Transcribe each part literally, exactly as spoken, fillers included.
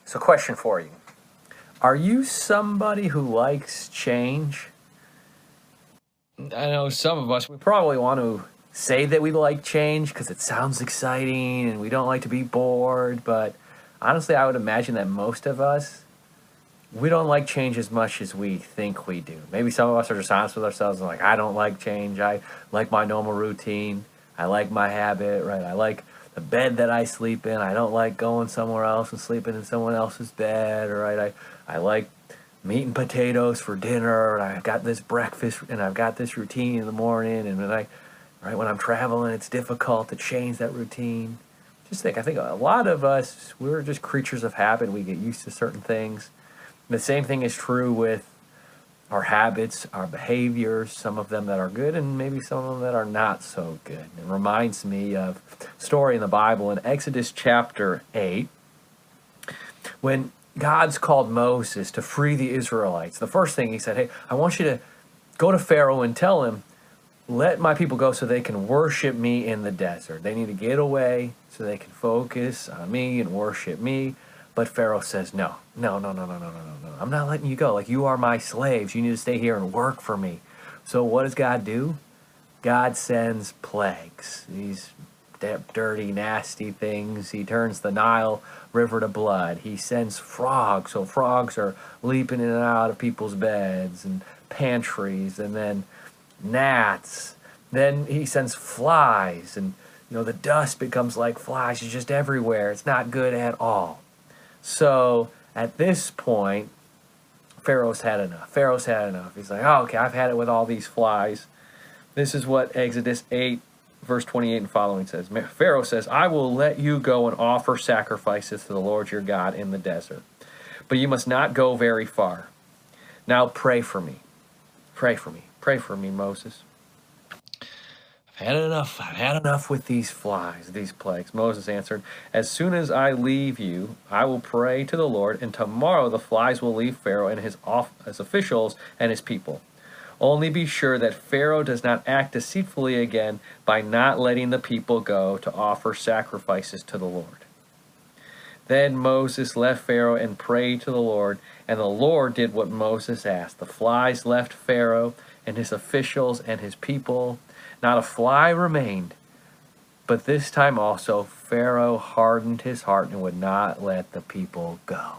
So question for you. Are you somebody who likes change? I know some of us, we probably want to say that we like change because it sounds exciting and we don't like to be bored, but honestly, I would imagine that most of us, we don't like change as much as we think we do. Maybe some of us are just honest with ourselves and like, I don't like change. I like my normal routine. I like my habit, right? I like the bed that I sleep in. I don't like going somewhere else and sleeping in someone else's bed, right? I, I like meat and potatoes for dinner, and I've got this breakfast, and I've got this routine in the morning, and when I, right, when I'm traveling, it's difficult to change that routine. Just think, I think a lot of us, we're just creatures of habit. We get used to certain things. The same thing is true with our habits, our behaviors, some of them that are good and maybe some of them that are not so good. It reminds me of a story in the Bible in Exodus chapter eight, when God's called Moses to free the Israelites. The first thing he said, hey, I want you to go to Pharaoh and tell him, let my people go so they can worship me in the desert. They need to get away so they can focus on me and worship me. But Pharaoh says, no, no, no, no, no, no, no, no, no. I'm not letting you go. Like, you are my slaves. You need to stay here and work for me. So what does God do? God sends plagues, these dirty, nasty things. He turns the Nile River to blood. He sends frogs. So frogs are leaping in and out of people's beds and pantries, and then gnats. Then he sends flies, and you know the dust becomes like flies. It's just everywhere. It's not good at all. So at this point, Pharaoh's had enough. Pharaoh's had enough. He's like, oh, okay, I've had it with all these flies. This is what Exodus eight, verse twenty-eight and following says. Pharaoh says, I will let you go and offer sacrifices to the Lord your God in the desert, but you must not go very far. Now pray for me. Pray for me. Pray for me, Moses. I've had enough. I've had enough with these flies, these plagues. Moses answered, as soon as I leave you, I will pray to the Lord, and tomorrow the flies will leave Pharaoh and his, off, his officials and his people. Only be sure that Pharaoh does not act deceitfully again by not letting the people go to offer sacrifices to the Lord. Then Moses left Pharaoh and prayed to the Lord, and the Lord did what Moses asked. The flies left Pharaoh and his officials and his people. Not a fly remained. But this time also Pharaoh hardened his heart and would not let the people go.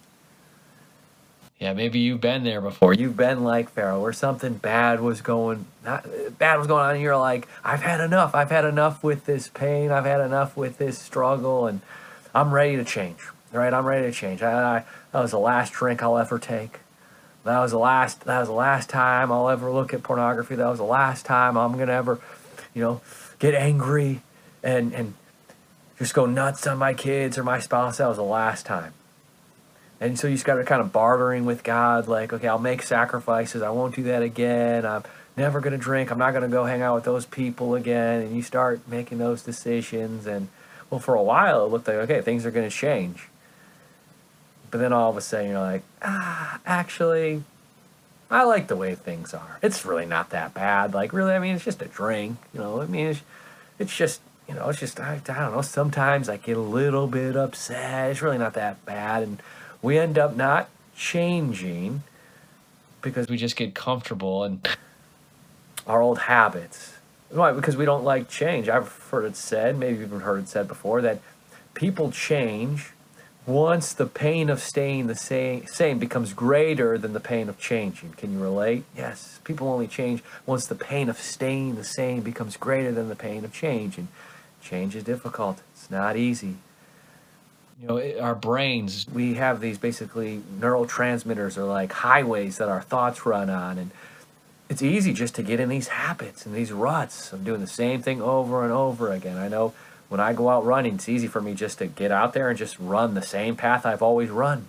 Yeah, maybe you've been there before. You've been like Pharaoh, where something bad was going, not bad was going on, and you're like, I've had enough. I've had enough with this pain. I've had enough with this struggle, and I'm ready to change. Right? I'm ready to change. I, I, that was the last drink I'll ever take. That was the last. That was the last time I'll ever look at pornography. That was the last time I'm gonna ever, you know, get angry and and just go nuts on my kids or my spouse. That was the last time. And so you just got to kind of bartering with God, like, okay, I'll make sacrifices. I won't do that again. I'm never gonna drink. I'm not gonna go hang out with those people again. And you start making those decisions. And well, for a while it looked like, okay, things are gonna change. But then all of a sudden you're like, ah, actually, I like the way things are. It's really not that bad. Like, really, I mean, it's just a drink. You know, I mean, it's, it's just, you know, it's just, I, I don't know, sometimes I get a little bit upset. It's really not that bad. And we end up not changing because we just get comfortable in our old habits. Why? Because we don't like change. I've heard it said, maybe you've even heard it said before, that people change once the pain of staying the same, same becomes greater than the pain of changing. Can you relate? Yes. People only change once the pain of staying the same becomes greater than the pain of change. And change is difficult. It's not easy. You know, it, our brains, we have these basically neurotransmitters or like highways that our thoughts run on. And it's easy just to get in these habits and these ruts of doing the same thing over and over again. I know when I go out running, it's easy for me just to get out there and just run the same path I've always run.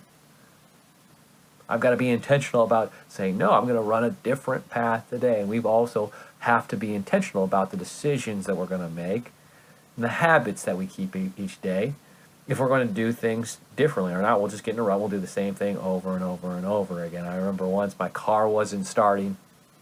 I've got to be intentional about saying, no, I'm going to run a different path today. And we also have to be intentional about the decisions that we're going to make and the habits that we keep each day. If we're going to do things differently or not, we'll just get in a rut. We'll do the same thing over and over and over again. I remember once my car wasn't starting.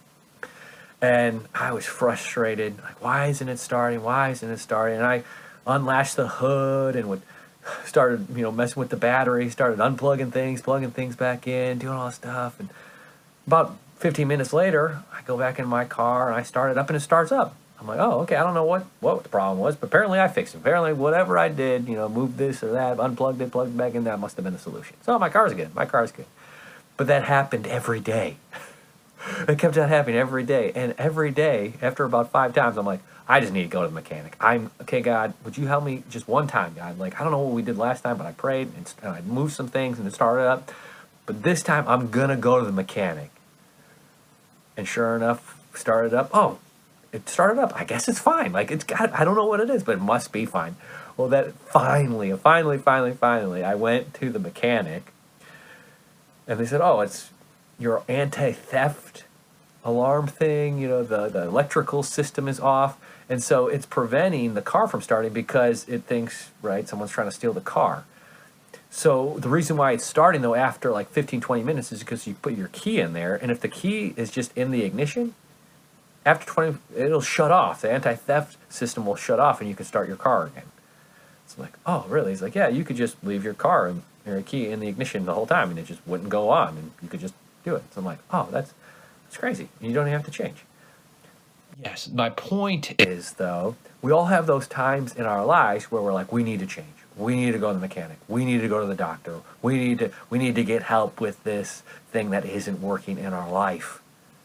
And I was frustrated. Like, why isn't it starting? Why isn't it starting? And I unlatched the hood and would started, you know, messing with the battery, started unplugging things, plugging things back in, doing all this stuff. And about fifteen minutes later, I go back in my car and I start it up and it starts up. I'm like, oh, okay, I don't know what, what the problem was, but apparently I fixed it. Apparently whatever I did, you know, moved this or that, unplugged it, plugged it back in, that must have been the solution. So my car's good. My car's good. But that happened every day. It kept on happening every day. And every day, after about five times, I'm like, I just need to go to the mechanic. I'm, okay, God, would you help me just one time, God? Like, I don't know what we did last time, but I prayed and, and I moved some things and it started up. But this time, I'm going to go to the mechanic. And sure enough, started up. Oh, it started up. I guess it's fine. Like, it's got, I don't know what it is, but it must be fine. Well, that finally, finally, finally, finally, I went to the mechanic. And they said, oh, it's your anti-theft alarm thing. You know, the, the electrical system is off. And so it's preventing the car from starting because it thinks, right, someone's trying to steal the car. So the reason why it's starting, though, after like fifteen, twenty minutes is because you put your key in there. And if the key is just in the ignition, after twenty, it'll shut off. The anti-theft system will shut off and you can start your car again. It's like, oh, really? He's like, yeah, you could just leave your car and your key in the ignition the whole time and it just wouldn't go on and you could just do it. So I'm like, oh, that's, that's crazy. You don't even have to change. Yes, my point is, though, we all have those times in our lives where we're like, we need to change. We need to go to the mechanic. We need to go to the doctor. We need to, we need to get help with this thing that isn't working in our life.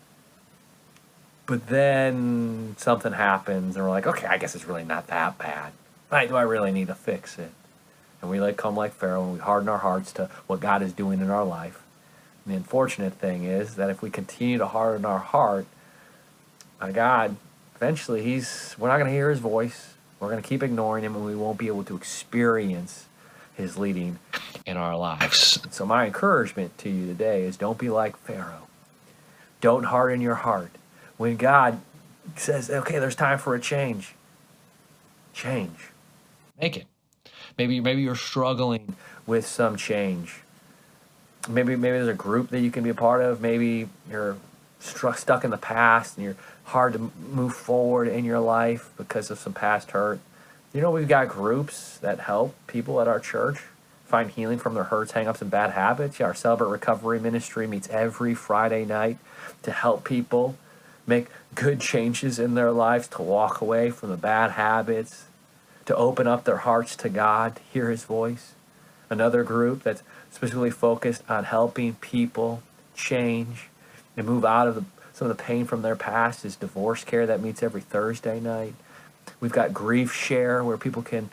But then something happens and we're like, okay, I guess it's really not that bad. Right? Do I really need to fix it? And we like come like Pharaoh and we harden our hearts to what God is doing in our life. And the unfortunate thing is that if we continue to harden our heart, my God, eventually he's we're not going to hear his voice. We're going to keep ignoring him and we won't be able to experience his leading in our lives. So my encouragement to you today is don't be like Pharaoh. Don't harden your heart. When God says, okay, there's time for a change, change. Make it. Maybe maybe you're struggling with some change. Maybe maybe there's a group that you can be a part of. Maybe you're struck, stuck in the past and you're hard to move forward in your life because of some past hurt. You know, we've got groups that help people at our church find healing from their hurts, hang-ups, and bad habits. Yeah, our Celebrate Recovery Ministry meets every Friday night to help people make good changes in their lives, to walk away from the bad habits, to open up their hearts to God, to hear his voice. Another group that's specifically focused on helping people change and move out of the, some of the pain from their past is Divorce Care that meets every Thursday night. We've got Grief Share where people can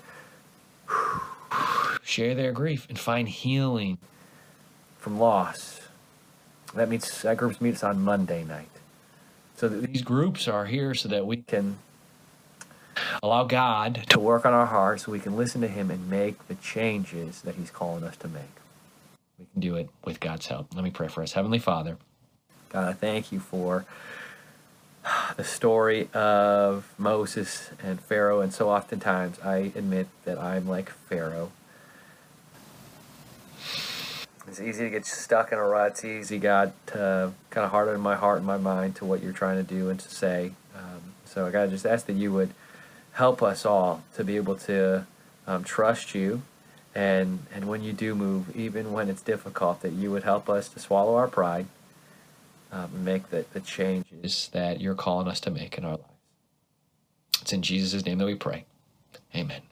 share their grief and find healing from loss. That meets that group meets on Monday night. So these groups are here so that we can allow God to work on our hearts so we can listen to him and make the changes that he's calling us to make. We can do it with God's help. Let me pray for us. Heavenly Father, God, I thank you for the story of Moses and Pharaoh, and so oftentimes I admit that I'm like Pharaoh. It's easy to get stuck in a rut. It's easy, God, to kind of harden my heart and my mind to what you're trying to do and to say. Um, so, God, I just ask that you would help us all to be able to um, trust you, and and when you do move, even when it's difficult, that you would help us to swallow our pride um, and make the, the changes that you're calling us to make in our lives. It's in Jesus' name that we pray. Amen.